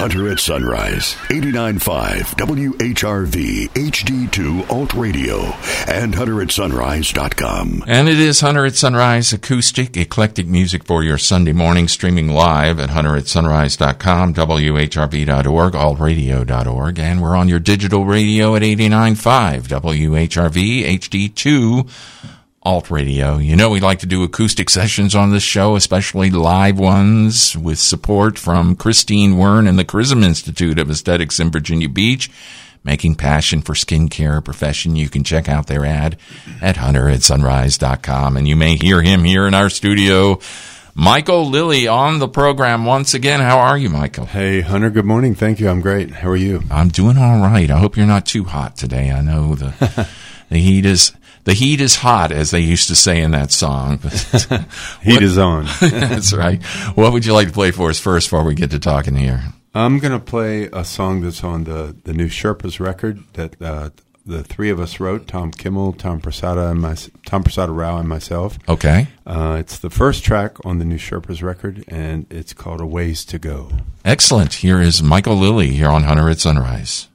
Hunter at Sunrise, 89.5 WHRV HD2 Alt Radio, and HunterAtSunrise.com. And it is Hunter at Sunrise, acoustic, eclectic music for your Sunday morning, streaming live at HunterAtSunrise.com, WHRV.org, altradio.org, and we're on your digital radio at 89.5 WHRV HD2 Alt Radio. You know we like to do acoustic sessions on this show, especially live ones, with support from Christine Wern and the Charism Institute of Aesthetics in Virginia Beach, making passion for skincare a profession. You can check out their ad at HunterAtSunrise.com, and you may hear him here in our studio. Michael Lilly on the program once again. How are you, Michael? Hey, Hunter. Good morning. Thank you. I'm great. How are you? I'm doing all right. I hope you're not too hot today. I know the heat is hot, as they used to say in that song. Heat is on. That's right. What would you like to play for us first before we get to talking here? I'm going to play a song that's on the new Sherpas record that the three of us wrote, Tom Kimmel, Tom Prasada Rao, and myself. Okay. It's the first track on the new Sherpas record, and it's called A Ways to Go. Excellent. Here is Michael Lilly here on Hunter at Sunrise.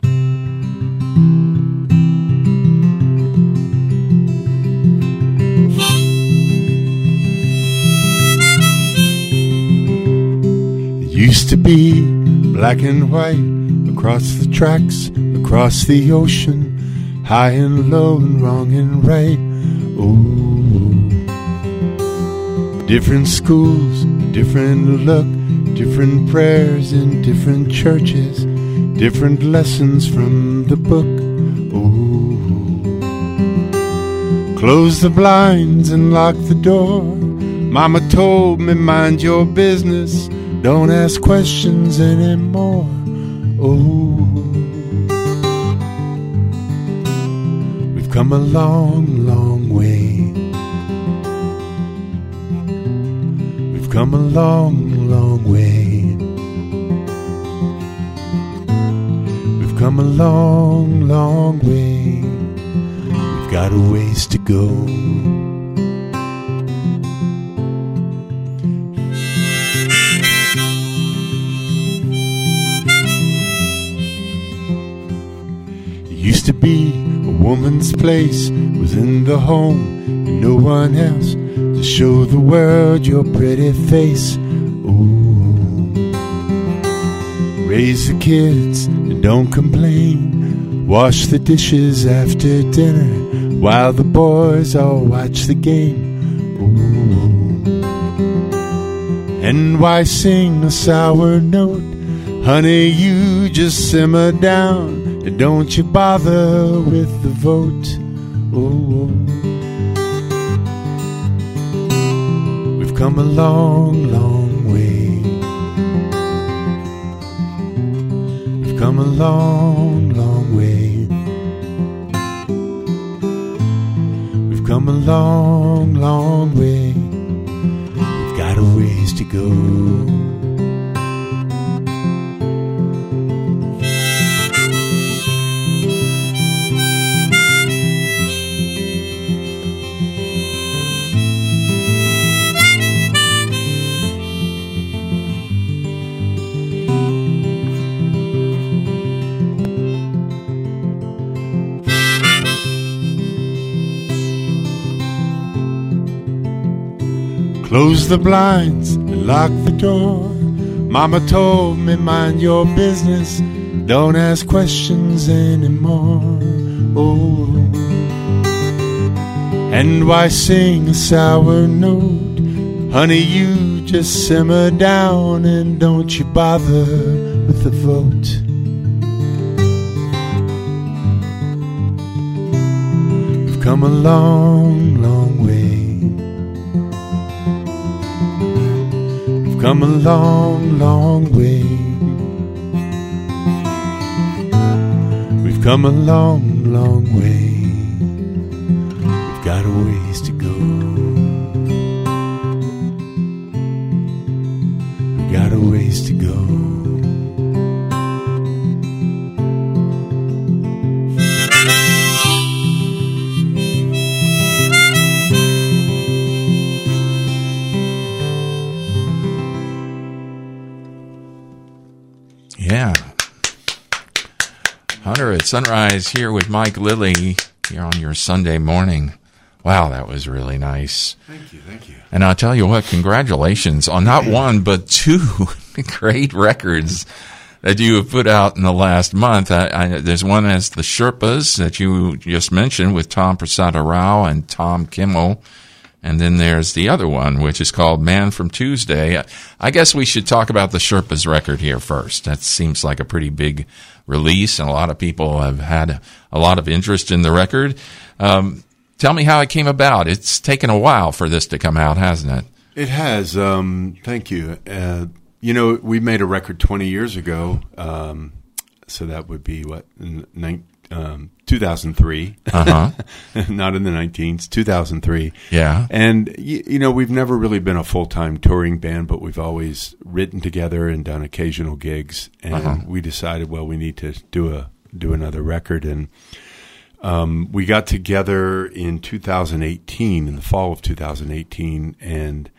Used to be black and white, across the tracks, across the ocean, high and low and wrong and right. Oh, different schools, different look, different prayers in different churches, different lessons from the book. Oh, close the blinds and lock the door. Mama told me mind your business, don't ask questions anymore. Oh, we've come a long, long way. We've come a long, long way. We've come a long, long way. We've got a ways to go. Used to be a woman's place, was in the home and no one else to show the world your pretty face. Ooh, raise the kids and don't complain, wash the dishes after dinner while the boys all watch the game. Ooh, and why sing a sour note? Honey, you just simmer down. Don't you bother with the vote. Oh, we've come a long, long way. We've come a long, long way. We've come a long, long way. We've got a ways to go. Close the blinds and lock the door. Mama told me mind your business, don't ask questions anymore. Oh, and why sing a sour note? Honey, you just simmer down and don't you bother with the vote. We've come a long, long way. Come a long, long way. We've come a long, long way. We've got a ways to go. We've got a ways to go. Hunter at Sunrise here with Mike Lilly here on your Sunday morning. Wow, that was really nice. Thank you. And I'll tell you what, congratulations on not one, but two great records that you have put out in the last month. There's one as the Sherpas that you just mentioned with Tom Prasada Rao and Tom Kimmel. And then there's the other one, which is called Man from Tuesday. I guess we should talk about the Sherpas record here first. That seems like a pretty big release, and a lot of people have had a lot of interest in the record. Tell me how it came about. It's taken a while for this to come out, hasn't it? It has. Thank you. We made a record 20 years ago, so that would be, 2003. Uh-huh. Not in the 19s, 2003. Yeah. And, we've never really been a full-time touring band, but we've always written together and done occasional gigs. And we decided, we need to do another record. And we got together in 2018, in the fall of 2018, and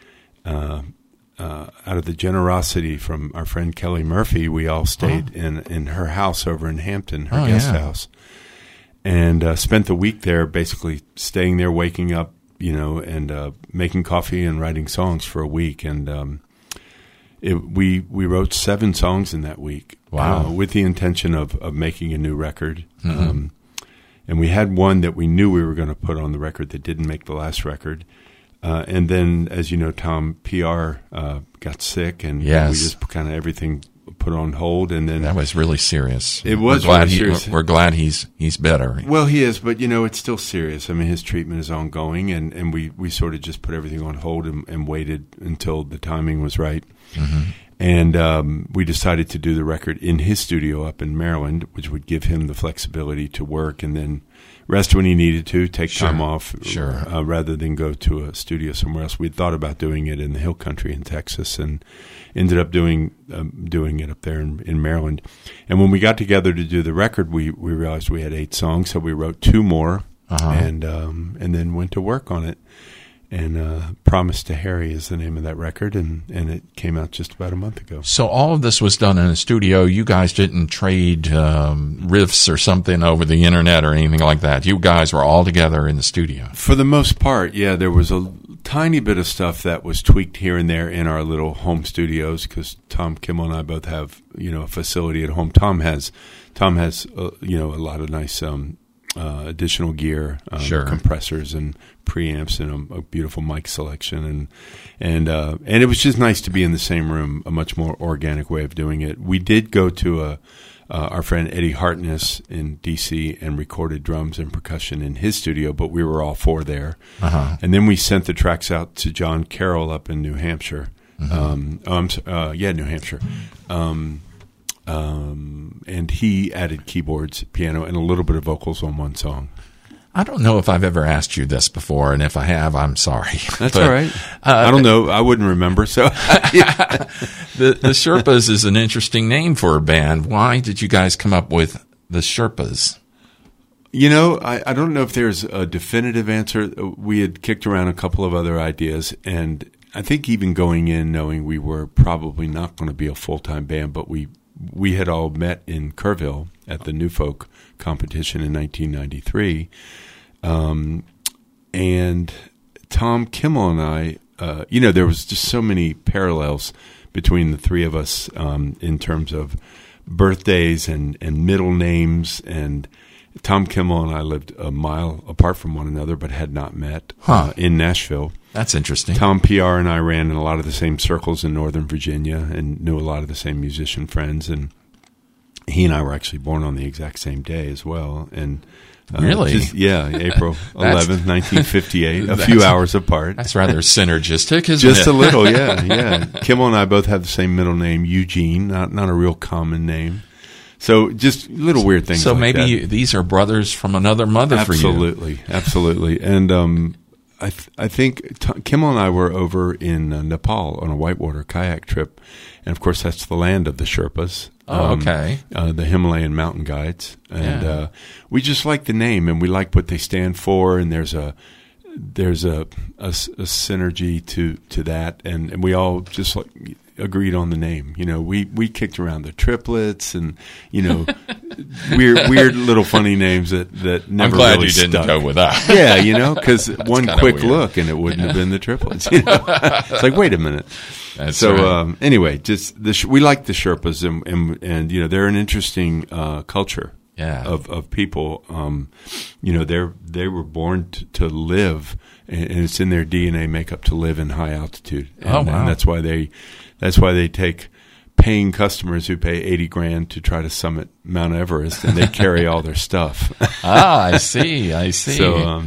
out of the generosity from our friend Kelly Murphy, we all stayed in her house over in Hampton, her guest house, and spent the week there, basically staying there, waking up, and making coffee and writing songs for a week. And we wrote 7 songs in that week. Wow! With the intention of making a new record. Mm-hmm. And we had one that we knew we were going to put on the record that didn't make the last record. And then, as you know, Tom PR got sick, and we just kind of everything put on hold. And then that was really serious. It was really serious. We're glad he's better. Well, he is, but it's still serious. I mean, his treatment is ongoing, and we sort of just put everything on hold and waited until the timing was right. Mm-hmm. And we decided to do the record in his studio up in Maryland, which would give him the flexibility to work and then rest when he needed to, take time off, rather than go to a studio somewhere else. We had thought about doing it in the Hill Country in Texas, and ended up doing it up there in Maryland. And when we got together to do the record, we realized we had 8 songs, so we wrote 2 more, and then went to work on it. And Promise to Harry is the name of that record, and it came out just about a month ago. So all of this was done in a studio. You guys didn't trade riffs or something over the internet or anything like that. You guys were all together in the studio. For the most part, yeah. There was a tiny bit of stuff that was tweaked here and there in our little home studios, because Tom Kimmel and I both have a facility at home. Tom has a lot of nice additional gear, compressors and preamps, and a beautiful mic selection, and it was just nice to be in the same room. A much more organic way of doing it. We did go to our friend Eddie Hartness in D.C. and recorded drums and percussion in his studio, but we were all 4 there. And then we sent the tracks out to John Carroll up in New Hampshire. New Hampshire. And he added keyboards, piano, and a little bit of vocals on one song. I don't know if I've ever asked you this before, and if I have, I'm sorry. That's all right. I don't know. I wouldn't remember. So, The Sherpas is an interesting name for a band. Why did you guys come up with the Sherpas? I don't know if there's a definitive answer. We had kicked around a couple of other ideas, and I think even going in knowing we were probably not going to be a full-time band, but we had all met in Kerrville at the New Folk competition in 1993. And Tom Kimmel and I, there was just so many parallels between the 3 of us in terms of birthdays and middle names. And Tom Kimmel and I lived a mile apart from one another, but had not met in Nashville. That's interesting. Tom PR and I ran in a lot of the same circles in Northern Virginia and knew a lot of the same musician friends. And he and I were actually born on the exact same day as well. And really? April 11th, 1958, a few hours apart. That's rather synergistic, isn't it? Just a little, yeah. Kimmel and I both have the same middle name, Eugene, not a real common name. So just little weird things so like that. So maybe these are brothers from another mother for you. Absolutely. And I think Kimmel and I were over in Nepal on a whitewater kayak trip, and of course that's the land of the Sherpas. Okay. The Himalayan mountain guides, and we just like the name, and we like what they stand for, and there's a synergy to that, and we all just agreed on the name. You know, we kicked around the triplets and, you know, weird little funny names that never I'm glad really you didn't stuck. go with that. Yeah, you know, because one quick weird. look and it wouldn't have been the triplets. You know? It's like, wait a minute. That's So right. anyway, just we like the Sherpas, and you know, they're an interesting culture. Yeah. Of people. You know, they were born to live, and it's in their DNA makeup to live in high altitude. And, wow. and that's why they take paying customers who pay $80,000 to try to summit Mount Everest, and they carry all their stuff. I see. So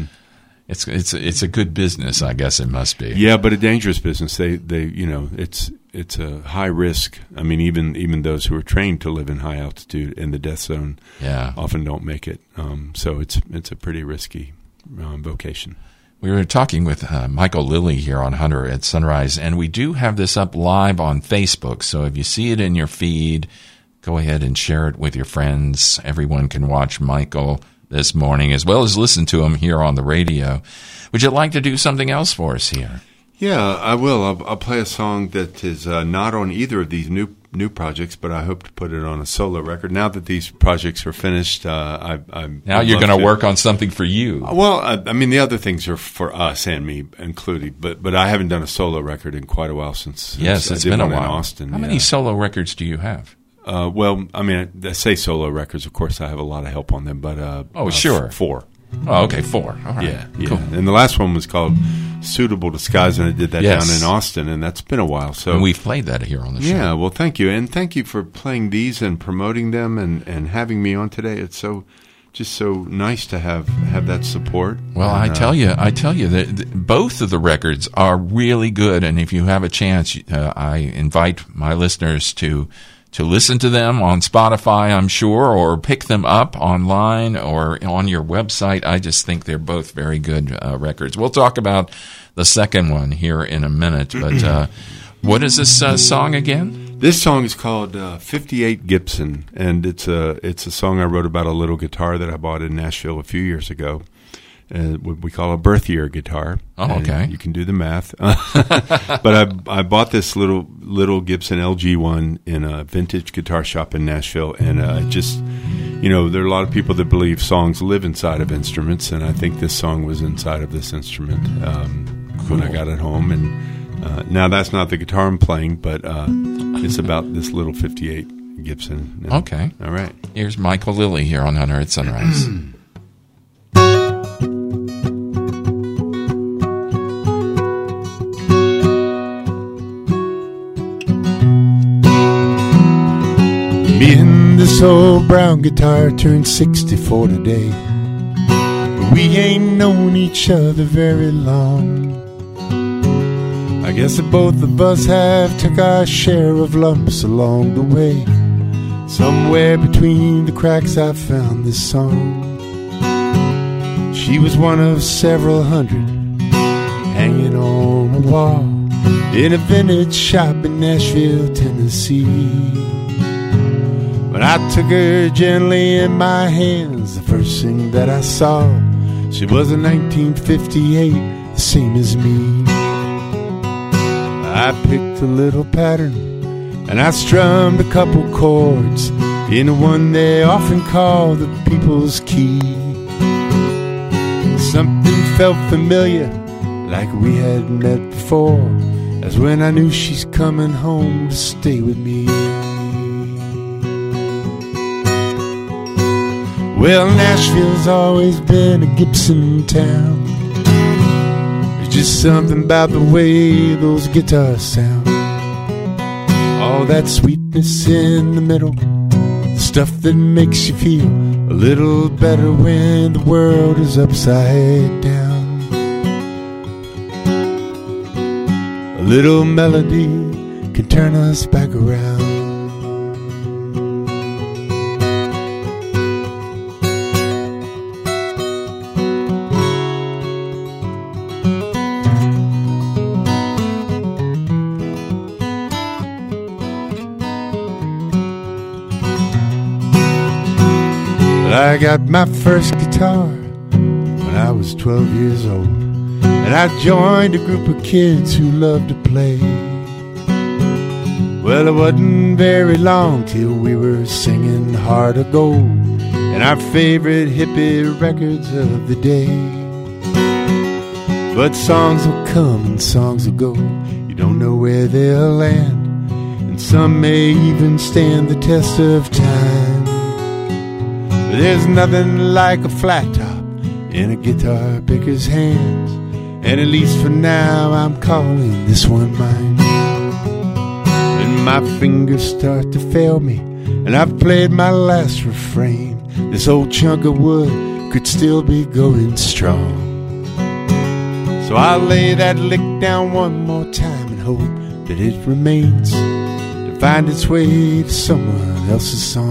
it's a good business, I guess it must be. yeah, but a dangerous business. They you know, it's a high risk. I mean, even those who are trained to live in high altitude in the death zone often don't make it. So it's a pretty risky vocation. We were talking with Michael Lilly here on Hunter at Sunrise, and we do have this up live on Facebook. So if you see it in your feed, go ahead and share it with your friends. Everyone can watch Michael this morning, as well as listen to him here on the radio. Would you like to do something else for us here? Yeah, I will. I'll play a song that is not on either of these new projects, but I hope to put it on a solo record. Now that these projects are finished, now you're going to work on something for you. Well, I mean, the other things are for us and me included, but I haven't done a solo record in quite a while since. Yes, I it's did been a one in while. Austin. How many solo records do you have? Well, I mean, I say solo records. Of course, I have a lot of help on them, but sure. 4. Oh, okay, 4. All right. Yeah. Cool. And the last one was called Suitable Disguise, and I did that Yes. down in Austin, and that's been a while. So And we've played that here on the show. yeah, well, thank you, and thank you for playing these and promoting them and having me on today. It's just so nice to have that support. Well, and, I tell you that both of the records are really good, and if you have a chance, I invite my listeners to listen to them on Spotify, I'm sure, or pick them up online or on your website. I just think they're both very good records. We'll talk about the second one here in a minute, but what is this song again? This song is called 58 Gibson, and it's a song I wrote about a little guitar that I bought in Nashville a few years ago. What we call a birth year guitar. Oh, okay. You can do the math. But I bought this little Gibson LG1 in a vintage guitar shop in Nashville, and just, you know, there are a lot of people that believe songs live inside of instruments, and I think this song was inside of this instrument when I got it home. And now that's not the guitar I'm playing, but it's about this little 58 Gibson. Okay. All right. Here's Michael Lilly here on Hunter at Sunrise. Me and this old brown guitar turned 64 today, but we ain't known each other very long. I guess that both of us have took our share of lumps along the way. Somewhere between the cracks I found this song. She was one of several hundred hanging on a wall in a vintage shop in Nashville, Tennessee. But I took her gently in my hands, the first thing that I saw. She was a 1958, the same as me. I picked a little pattern and I strummed a couple chords in the one they often call the people's key. Something felt familiar, like we had met before. That's when I knew she's coming home to stay with me. Well, Nashville's always been a Gibson town. There's just something about the way those guitars sound. All that sweetness in the middle, the stuff that makes you feel a little better when the world is upside down. A little melody can turn us back around. I got my first guitar when I was 12 years old, and I joined a group of kids who loved to play. Well, it wasn't very long till we were singing Heart of Gold and our favorite hippie records of the day. But songs will come and songs will go. You don't know where they'll land, and some may even stand the test of time. But there's nothing like a flat top in a guitar picker's hands, and at least for now I'm calling this one mine. When my fingers start to fail me and I've played my last refrain, this old chunk of wood could still be going strong. So I'll lay that lick down one more time and hope that it remains to find its way to someone else's song.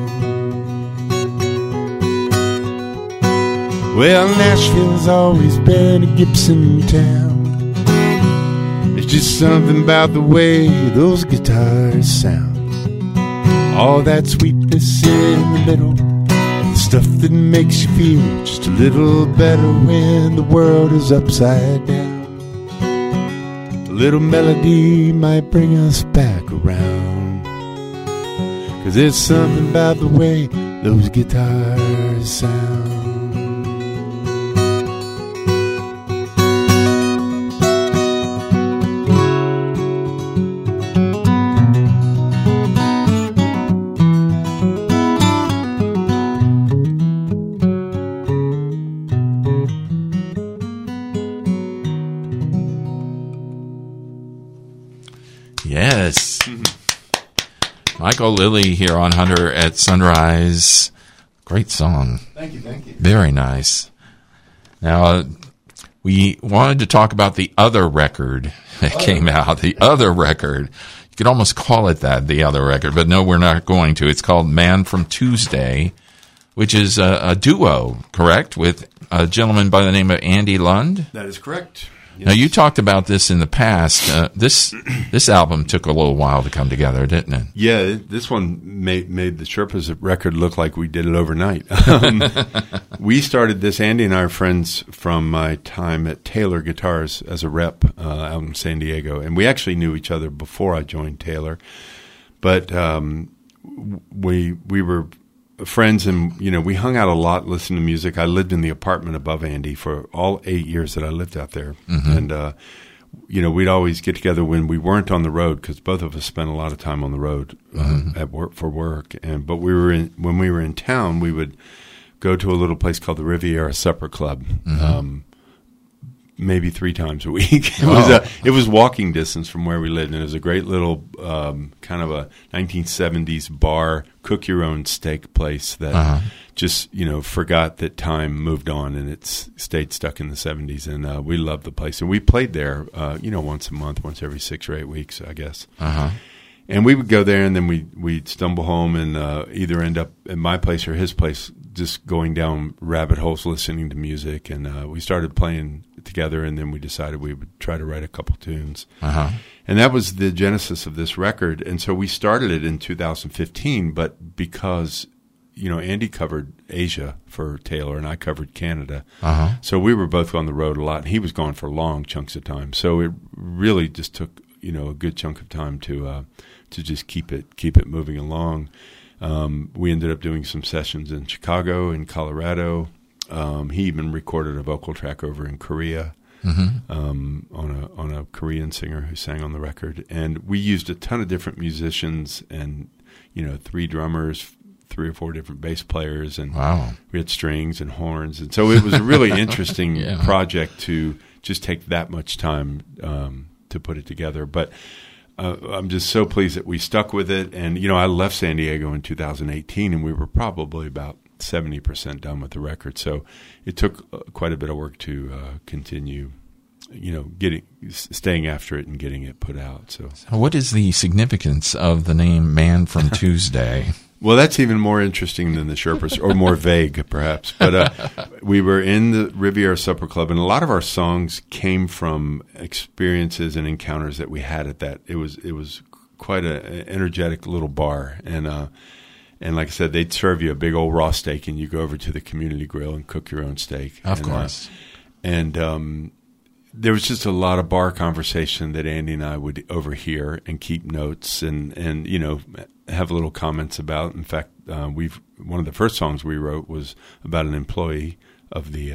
Well, Nashville's always been a Gibson town. There's just something about the way those guitars sound. All that sweetness in the middle, stuff that makes you feel just a little better when the world is upside down. A little melody might bring us back around, 'cause there's something about the way those guitars sound. Yes. Michael Lilly here on Hunter at Sunrise. Great song. Thank you, thank you. Very nice. Now, we wanted to talk about the other record that came out. The other record. You could almost call it that, the other record, but no, we're not going to. It's called Man from Tuesday, which is a duo, correct, with a gentleman by the name of Andy Lund? That is correct. Yes. Now, you talked about this in the past. This album took a little while to come together, didn't it? Yeah, this one made the Sherpas record look like we did it overnight. We started this, Andy and I are friends from my time at Taylor Guitars as a rep out in San Diego. And we actually knew each other before I joined Taylor. But we were friends, and we hung out a lot, listening to music. I lived in the apartment above Andy for all 8 years that I lived out there, and we'd always get together when we weren't on the road, because both of us spent a lot of time on the road at work for work. But when we were in town, we would go to a little place called the Riviera Supper Club. Maybe 3 times a week. It was walking distance from where we lived, and it was a great little kind of a 1970s bar, cook your own steak place that just forgot that time moved on, and it stayed stuck in the 70s. And we loved the place, and we played there once a month, once every 6 or 8 weeks, I guess. And we would go there, and then we'd stumble home and either end up at my place or his place, just going down rabbit holes listening to music. And we started playing together, and then we decided we would try to write a couple tunes. And that was the genesis of this record. And so we started it in 2015, but because Andy covered Asia for Taylor and I covered Canada, so we were both on the road a lot, and he was gone for long chunks of time. So it really just took a good chunk of time to just keep it moving along. We ended up doing some sessions in Chicago, in Colorado. He even recorded a vocal track over in Korea on a Korean singer who sang on the record. And we used a ton of different musicians and 3 drummers, 3 or 4 different bass players, and we had strings and horns. And so it was a really interesting project to just take that much time to put it together. But I'm just so pleased that we stuck with it. And, I left San Diego in 2018, and we were probably about 70% done with the record. So it took quite a bit of work to continue, staying after it and getting it put out. So what is the significance of the name Man from Tuesday? Well, that's even more interesting than the Sherpas, or more vague, perhaps. But we were in the Riviera Supper Club, and a lot of our songs came from experiences and encounters that we had at that. It was quite an energetic little bar, and like I said, they'd serve you a big old raw steak, and you go over to the community grill and cook your own steak. Of course. there was just a lot of bar conversation that Andy and I would overhear and keep notes and have little comments about. In fact, one of the first songs we wrote was about an employee of the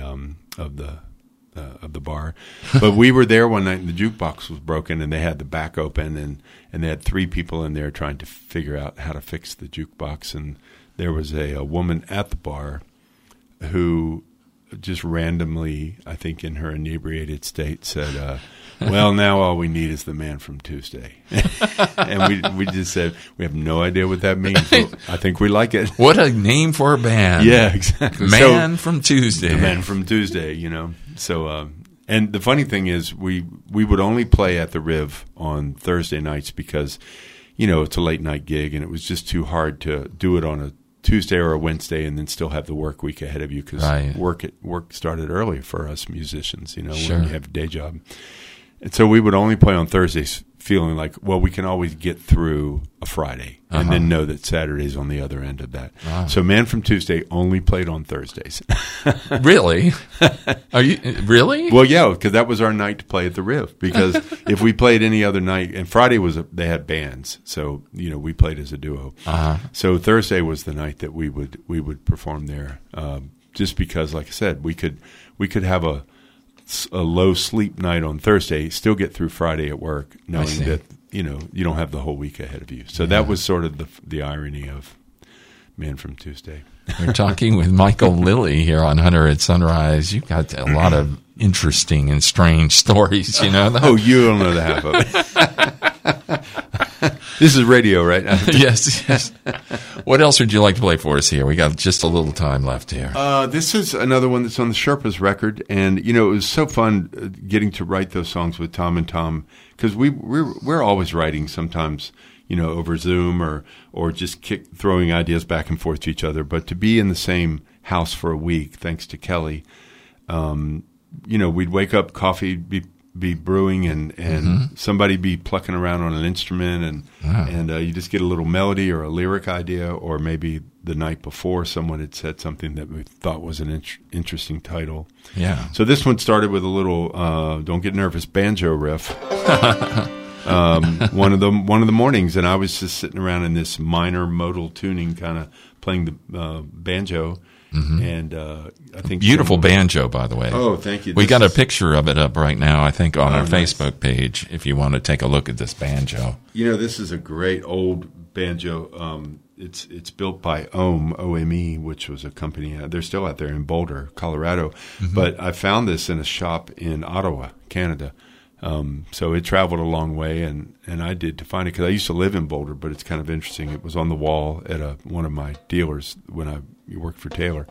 bar. But we were there one night and the jukebox was broken and they had the back open and they had 3 people in there trying to figure out how to fix the jukebox. And there was a woman at the bar who just randomly, I think in her inebriated state, said, well, now all we need is the Man from Tuesday. And we just said, we have no idea what that means. I think we like it. What a name for a band. Yeah, exactly. Man from Tuesday. The Man from Tuesday, So, and the funny thing is we would only play at the Riv on Thursday nights because, it's a late night gig and it was just too hard to do it on a Tuesday or a Wednesday and then still have the work week ahead of you because work started early for us musicians, Sure. when you have a day job. And so we would only play on Thursdays feeling like, well, we can always get through a Friday and then know that Saturday's on the other end of that. Wow. So Man from Tuesday only played on Thursdays. Really? Are you really? Well, yeah, because that was our night to play at the Riv. Because if we played any other night, and Friday they had bands, so we played as a duo. So Thursday was the night that we would perform there. Just because, like I said, we could have a low sleep night on Thursday, still get through Friday at work, knowing that you don't have the whole week ahead of you. So that was sort of the irony of Man from Tuesday. We're talking with Michael Lilly here on Hunter at Sunrise. You've got a lot of interesting and strange stories, Oh, you don't know the half of it. This is radio, right? Yes. What else would you like to play for us here? We got just a little time left here. This is another one that's on the Sherpas record, and it was so fun getting to write those songs with Tom and Tom because we're always writing sometimes, over Zoom or just throwing ideas back and forth to each other. But to be in the same house for a week, thanks to Kelly, we'd wake up, coffee be brewing and somebody be plucking around on an instrument and you just get a little melody or a lyric idea, or maybe the night before someone had said something that we thought was an interesting title. Yeah. So this one started with a little don't get nervous banjo riff. One of the mornings, and I was just sitting around in this minor modal tuning, kind of playing the banjo. And I think beautiful banjo, by the way. Oh, thank you. We got a picture of it up right now, I think, on our Facebook page, if you want to take a look at this banjo. This is a great old banjo. It's built by OME, which was a company. They're still out there in Boulder, Colorado. But I found this in a shop in Ottawa, Canada. So it traveled a long way, and I did to find it because I used to live in Boulder, but it's kind of interesting. It was on the wall at one of my dealers when I worked for Taylor.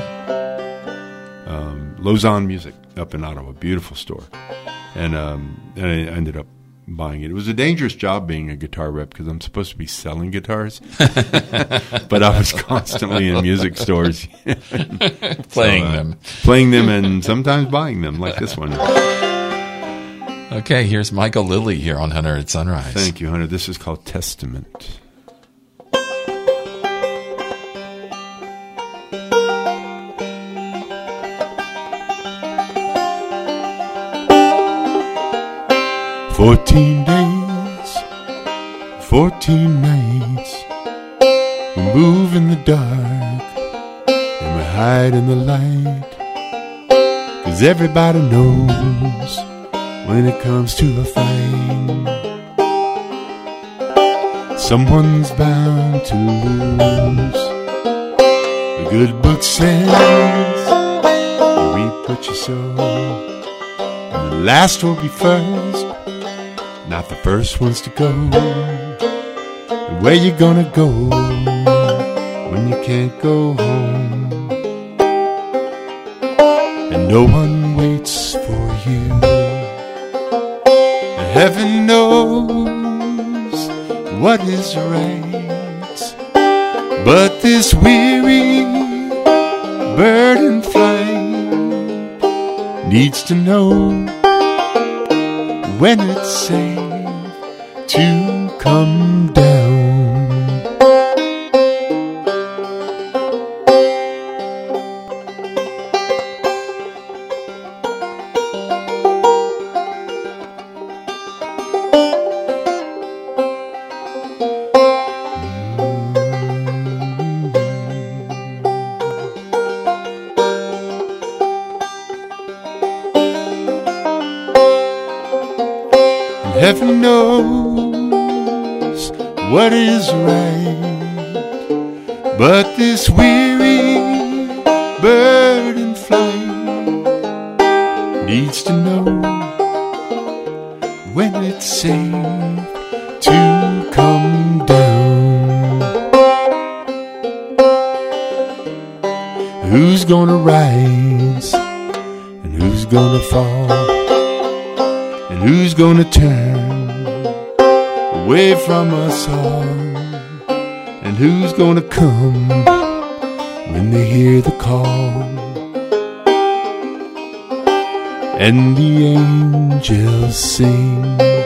Lausanne Music up in Ottawa, beautiful store. And I ended up buying it. It was a dangerous job being a guitar rep because I'm supposed to be selling guitars, but I was constantly in music stores playing them and sometimes buying them, like this one. Okay, here's Michael Lilly here on Hunter at Sunrise. Thank you, Hunter. This is called Testament. "14 days, 14 nights, we move in the dark and we hide in the light, 'cause everybody knows when it comes to a fight, someone's bound to lose. The good book says, you reap what you sow, and the last will be first, not the first ones to go. And where you gonna go when you can't go home? And no one waits for you. Heaven knows what is right, but this weary bird in flight needs to know when it's safe to come down. Heaven knows what is right, but this weary bird in flight needs to know when it's safe to come down. Who's gonna rise and who's gonna fall, and who's gonna turn away from us all, and who's gonna come when they hear the call, and the angels sing.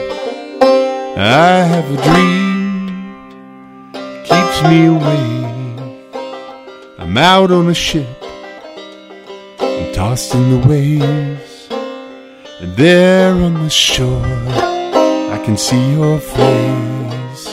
I have a dream, keeps me awake. I'm out on a ship, I'm tossed in the waves, and there on the shore I can see your face,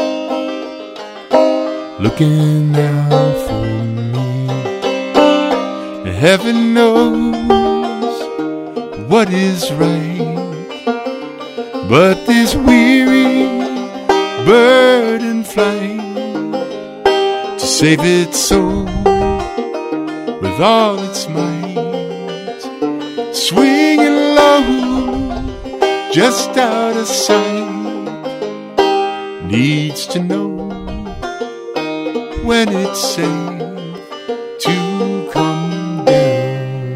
looking out for me. And heaven knows what is right, but this weary bird in flight, to save its soul with all its might, swinging low just out of sight, needs to know when it's safe to come down.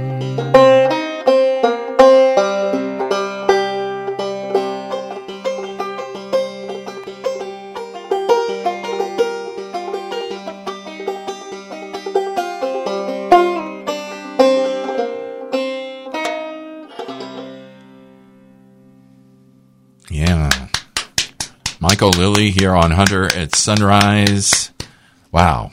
Yeah. Michael Lilly here on Hunter at Sunrise. Wow.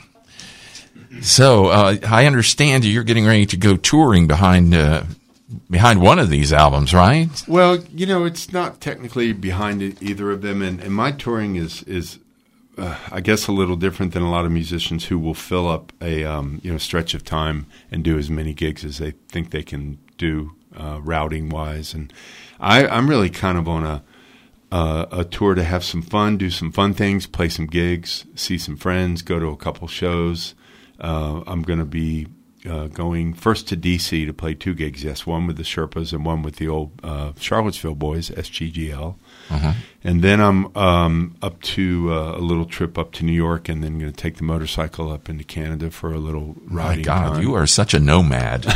So I understand you're getting ready to go touring behind one of these albums, right? Well, you know, it's not technically behind either of them, and my touring is I guess a little different than a lot of musicians who will fill up a stretch of time and do as many gigs as they think they can do routing wise, and I'm really kind of on a tour to have some fun, do some fun things, play some gigs, see some friends, go to a couple shows. I'm going to be going first to D.C. to play 2 gigs, yes, one with the Sherpas and one with the old Charlottesville boys, SGGL. Uh-huh. And then I'm up to a little trip up to New York, and then going to take the motorcycle up into Canada for a little riding. My God, time. you are such a nomad.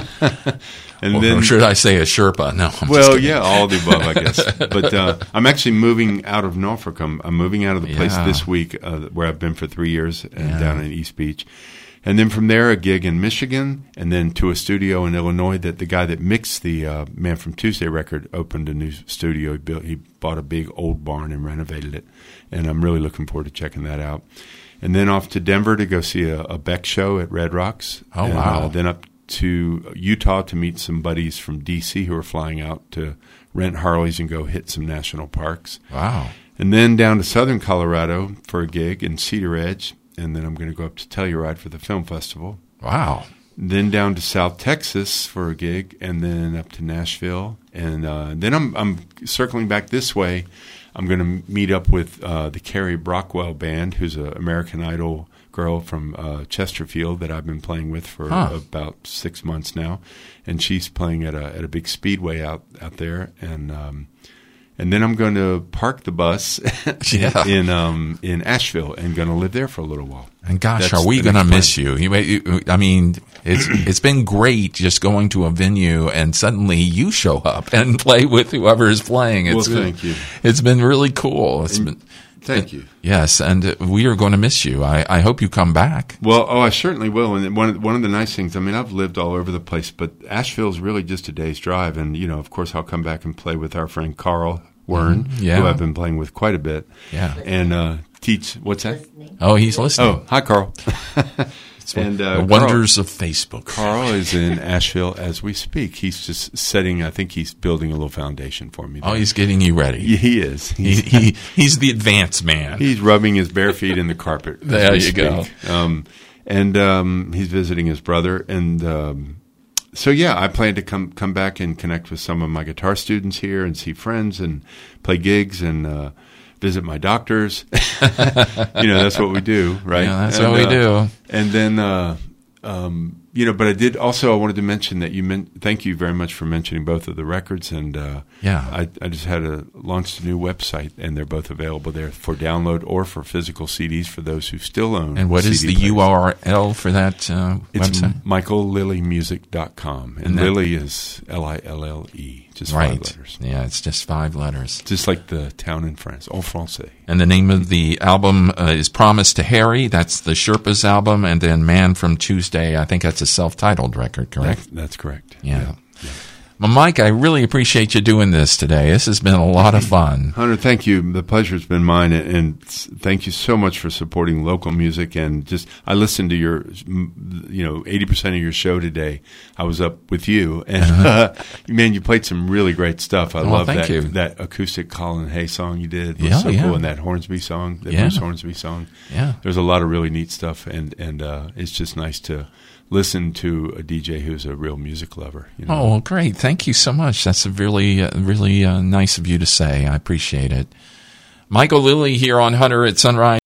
And then, or should I say a Sherpa? No, I'm well, just kidding. yeah, all the above, I guess. But I'm actually moving out of Norfolk. I'm moving out of the place this week where I've been for 3 years down in East Beach. And then from there, a gig in Michigan, and then to a studio in Illinois that the guy that mixed the Man from Tuesday record opened a new studio. He bought a big old barn and renovated it, and I'm really looking forward to checking that out. And then off to Denver to go see a Beck show at Red Rocks. Oh, wow. Then up to Utah to meet some buddies from D.C. who are flying out to rent Harleys and go hit some national parks. Wow. And then down to southern Colorado for a gig in Cedar Edge. And then I'm going to go up to Telluride for the film festival. Wow. Then down to South Texas for a gig, and then up to Nashville. And then I'm circling back this way. I'm going to meet up with the Carrie Brockwell Band, who's an American Idol girl from Chesterfield that I've been playing with for about 6 months now. And she's playing at a big speedway out there. And then I'm going to park the bus in Asheville and going to live there for a little while. And gosh, are we going to miss you? I mean, it's been great just going to a venue and suddenly you show up and play with whoever is playing. Thank you. It's been really cool. Thank you. Yes, and we are going to miss you. I hope you come back. Well, I certainly will. And one of the nice things, I mean, I've lived all over the place, but Asheville's really just a day's drive. And, of course, I'll come back and play with our friend Carl Wern, who I've been playing with quite a bit. Yeah. And teach, what's that? Oh, he's listening. Oh, hi, Carl. And the wonders of Facebook. Carl is in Asheville as we speak. He's just I think he's building a little foundation for me there. Oh, he's getting you ready. Yeah, he is. He's the advanced man. He's rubbing his bare feet in the carpet. There you go. And he's visiting his brother. And So yeah, I plan to come back and connect with some of my guitar students here and see friends and play gigs and visit my doctors. That's what we do, right? Yeah, that's what we do. And then, but I wanted to mention that thank you very much for mentioning both of the records. And I just launched a new website, and they're both available there for download or for physical CDs for those who still own. And what is the URL for that website? It's michaellillymusic.com. And Lilly is Lille, just 5 letters. Yeah, it's just 5 letters. Just like the town in France, en français. And the name of the album is Promise to Harry. That's the Sherpas album. And then Man from Tuesday, I think that's a self-titled record, correct? That's correct. Yeah. Well, Mike, I really appreciate you doing this today. This has been a lot of fun. Hunter, thank you. The pleasure's been mine, and thank you so much for supporting local music. And I listened to your, 80% of your show today. I was up with you, and man, you played some really great stuff. I love that acoustic Colin Hay song you did. It was so cool, and that Hornsby song, Bruce Hornsby song. Yeah, there's a lot of really neat stuff, and it's just nice to listen to a DJ who's a real music lover. Oh, well, great. Thank you so much. That's a really nice of you to say. I appreciate it. Michael Lilly here on Hunter at Sunrise.